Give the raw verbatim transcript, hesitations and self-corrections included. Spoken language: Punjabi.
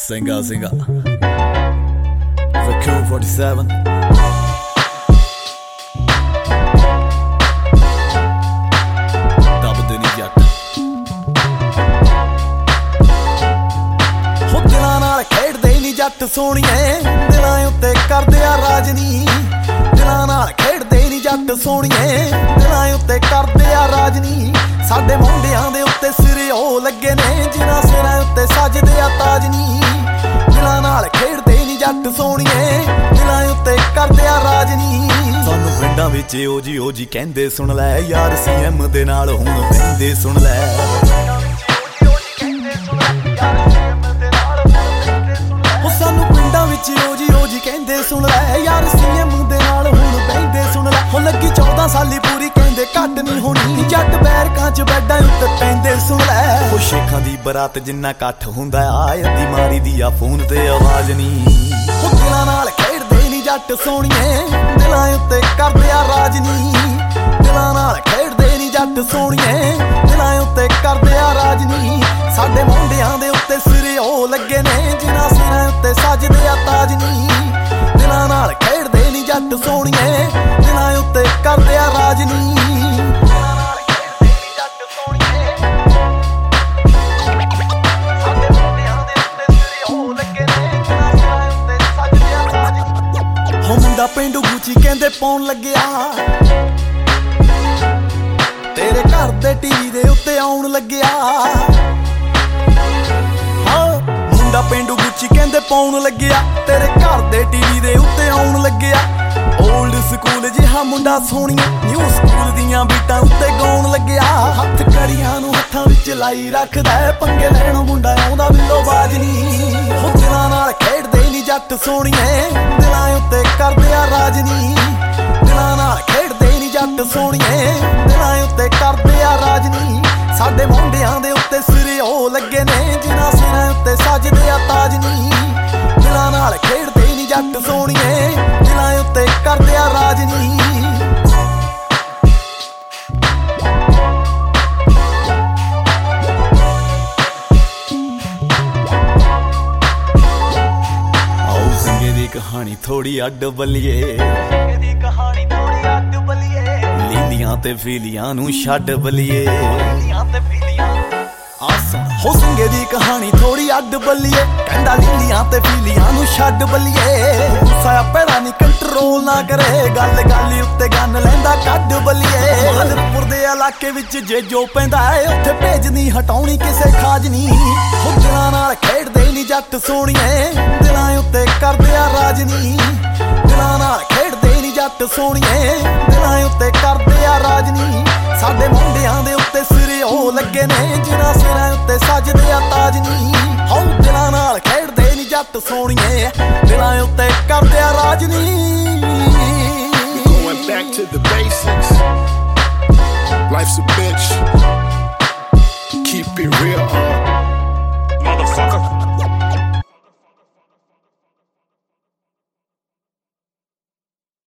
Singer, singer. The Cool forty-seven. ਦਬਦੇ ਨੀ ਜੱਟ ਹੋ ਦਿਲਾਂ ਨਾਲ ਖੇਡਦੇ ਨੀ ਜੱਟ ਸੋਹਣੀਏ, ਦਿਲਾਂ ਉੱਤੇ ਕਰਦੇ ਆ ਰਾਜ ਨੀ। ਦਿਲਾਂ ਨਾਲ ਖੇਡਦੇ ਨੀ ਜੱਟ ਸੋਹਣੀਏ, ਦਿਲਾਂ ਉੱਤੇ ਕਰਦੇ ਆ ਰਾਜ ਨੀ। ਸਾਡੇ ਮੁੰਡਿਆਂ ਦੇ ਉੱਤੇ ਸਿਰੇ ਉਹ ਲੱਗੇ ਨੇ, ਜਿਨ੍ਹਾਂ ਸਿਰਾਂ ਉੱਤੇ ਸਜਦੇ ਆ ਤਾਜ ਨੀ। ਦਿਲਾਂ ਨਾਲ ਖੇਡਦੇ ਨੀ ਜੱਟ ਸੋਹਣੀਏ, ਦਿਲਾਂ ਉੱਤੇ ਕਰਦੇ ਆ ਰਾਜ ਨੀ। ਸਾਨੂੰ ਪਿੰਡਾਂ ਵਿੱਚ ਓ ਜੀ ਓ ਜੀ ਕਹਿੰਦੇ ਸੁਣ ਲੈ, ਯਾਰ ਸੀ ਐਮ ਦੇ ਨਾਲ ਹੁਣ ਬਹਿੰਦੇ ਸੁਣ ਲੈ। ਸਾਨੂੰ ਪਿੰਡਾਂ ਵਿੱਚ ਓ ਜੀ ਓ ਜੀ ਕਹਿੰਦੇ ਸੁਣ ਲੈ, ਯਾਰ ਸੀ ਐਮ ਦੇ ਨਾਲ ਹੁਣ ਬਹਿੰਦੇ ਸੁਣ ਲੈ। ਹੁਣ ਲੱਗੀ ਚੌਦਾਂ ਸਾਲੀ ਪੂਰੀ ਕਹਿੰਦੇ ਘੱਟ ਨੀ ਹੋਣੀ, ਜੱਟ ਬੈਰਕਾਂ ਚ ਬੈਡਾਂ ਉੱਤੇ ਪੈਂਦੇ ਸੁਣ ਲੈ। ਉਹ ਸ਼ੇਖਾਂ ਦੀ ਬਰਾਤ ਜਿੰਨਾ ਇਕੱਠ ਹੁੰਦਾ ਆ, ਅੱਧੀ ਮਾਰੀ ਦੀ ਆ ਫੋਨ ਤੇ ਆਵਾਜ਼ ਨੀ। ਉਹ ਦਿਲਾਂ ਨਾਲ ਖੇਡਦੇ ਨੀ ਜੱਟ ਸੋਹਣੀਏ, ਦਿਲਾਂ ਉੱਤੇ ਕਰਦੇ ਆ ਰਾਜ ਨੀ। ਦਿਲਾਂ ਨਾਲ ਖੇਡਦੇ ਨੀ ਜੱਟ ਸੋਹਣੀਏ, ਦਿਲਾਂ ਉੱਤੇ ਕਰਦੇ ਆ ਰਾਜ ਨੀ। ਸਾਡੇ ਮੁੰਡਿਆਂ ਦੇ ਉੱਤੇ ਸਿਰੇ ਉਹ ਲੱਗੇ ਨੇ, ਜਿਨ੍ਹਾਂ ਸਿਰਾਂ ਉੱਤੇ ਸਜਦੇ ਆ ਤਾਜ ਨੀ। ਦਿਲਾਂ ਨਾਲ ਖੇਡਦੇ ਨੀ ਜੱਟ ਸੋਹਣੀਏ, ਦਿਲਾਂ ਉੱਤੇ ਕਰਦੇ ਆ ਰਾਜ ਨੀ। ਮੁੰਡਾ ਪੇਂਡੂ ਗੁੱਚੀ ਕਹਿੰਦੇ ਪਾਉਣ ਲੱਗਿਆ, ਤੇਰੇ ਘਰ ਦੇ ਟੀਵੀ ਦੇ ਉੱਤੇ ਆਉਣ ਲੱਗਿਆ। ਹਾਂ ਮੁੰਡਾ ਪੇਂਡੂ ਗੁੱਚੀ ਕਹਿੰਦੇ ਪਾਉਣ ਲੱਗਿਆ, ਤੇਰੇ ਘਰ ਦੇ ਟੀਵੀ ਦੇ ਉੱਤੇ ਆਉਣ ਲੱਗਿਆ। ਓਲਡ ਸਕੂਲ ਜਿਹਾ ਮੁੰਡਾ ਸੋਹਣੀਆਂ, ਨਿਊ ਸਕੂਲ ਦੀਆਂ ਬੀਟਾਂ ਉੱਤੇ ਗਾਉਣ ਲੱਗਿਆ। ਹੱਥ ਕੜੀਆਂ ਨੂੰ ਹੱਥਾਂ ਵਿੱਚ ਲਾਈ ਰੱਖਦਾ, ਪੰਗੇ ਲੈਣੋਂ ਮੁੰਡਾ ਆਉਂਦਾ ਬਿੱਲੋ ਬਾਜ ਨੀ। ਉਹ ਦਿਲਾਂ ਨਾਲ ਖੇਡਦੇ ਨੀ ਜੱਟ ਸੋਹਣੀਏ, ਦਿਲਾਂ ਉੱਤੇ ਕਰਦੇ ਆ ਰਾਜ ਨੀ। ਦਿਲਾਂ ਨਾਲ ਖੇਡਦੇ ਨੀ ਜੱਟ ਸੋਹਣੀਏ, ਦਿਲਾਂ ਉੱਤੇ ਕਰਦੇ ਆ ਰਾਜ ਨੀ। ਸਾਡੇ ਮੁੰਡਿਆਂ ਦੇ ਉੱਤੇ ਸਿਰੇ ਉਹ ਲੱਗੇ ਨੇ, ਜਿਨ੍ਹਾਂ ਸਿਰਾਂ ਉੱਤੇ ਸਜਦੇ ਆ ਤਾਜ ਨੀ। ਦਿਲਾਂ ਨਾਲ ਖੇਡਦੇ ਨੀ ਜੱਟ ਸੋਹਣੀਏ, ਦਿਲਾਂ ਉੱਤੇ ਕਰਦੇ ਆ ਰਾਜ ਨੀ। ਕਹਾਣੀ ਥੋੜੀ ਅੱਡ ਬੱਲੀਏ, ਦੀ ਕਹਾਣੀ ਥੋੜੀ ਅੱਡ ਬੱਲੀਏ। ਲੀਲੀਆਂ ਤੇ ਫੀਲੀਆਂ ਨੂੰ ਛੱਡ ਬੱਲੀਏ, ਲੀਲੀਆਂ ਤੇ ਫੀਲੀਆਂ ਆਸਾਂ। ਹੋ ਸਿੰਘੇ ਦੀ ਕਹਾਣੀ ਥੋੜੀ ਅੱਡ ਬੱਲੀਏ, ਕਹਿੰਦਾ ਲੀਲੀਆਂ ਤੇ ਫੀਲੀਆਂ ਨੂੰ ਛੱਡ ਬੱਲੀਏ। ਗੁੱਸਾ ਆਪਣਾ ਨੀ ਕੰਟਰੋਲ ਨਾ ਕਰੇ, ਗੱਲ ਗੱਲ ਉੱਤੇ ਗੰਨ ਲੈਂਦਾ ਕੱਢ ਬੱਲੀਏ। ਮਾਦਰਪੁਰ ਦੇ ਇਲਾਕੇ ਵਿੱਚ ਜੇ ਜੋ ਪੈਂਦਾ ਏ, ਉੱਥੇ ਭੇਜਣੀ ਹਟਾਉਣੀ ਕਿਸੇ ਖਾਜ ਨੀ। ਦਿਲਾਂ ਨਾਲ ਖੇਡਦੇ ਨੀ ਜੱਟ ਸੋਹਣੀਏ, ਦਿਲਾਂ ਉੱਤੇ ਕਰਦੇ ਆ ਰਾਜ ਨੀ। ਦਿਲਾਂ ਨਾਲ ਖੇਡਦੇ ਨੀ ਜੱਟ ਸੋਹਣੀਏ, ਦਿਲਾਂ ਉੱਤੇ ਕਰਦੇ ਆ ਰਾਜ ਨੀ। ਸਾਡੇ ਮੁੰਡਿਆਂ ਦੇ ਉੱਤੇ ਸਿਰੇ ਉਹ ਲੱਗੇ ਨੇ, ਜਿਨ੍ਹਾਂ ਸਿਰਾਂ ਉੱਤੇ ਸਜਦੇ ਆ ਤਾਜ ਨੀ। ਹੋ ਦਿਲਾਂ ਨਾਲ ਖੇਡਦੇ ਨੀ ਜੱਟ ਸੋਹਣੀਏ, ਦਿਲਾਂ ਉੱਤੇ ਕਰਦੇ ਆ ਰਾਜ ਨੀ। Going back to the basics. Life's a bitch.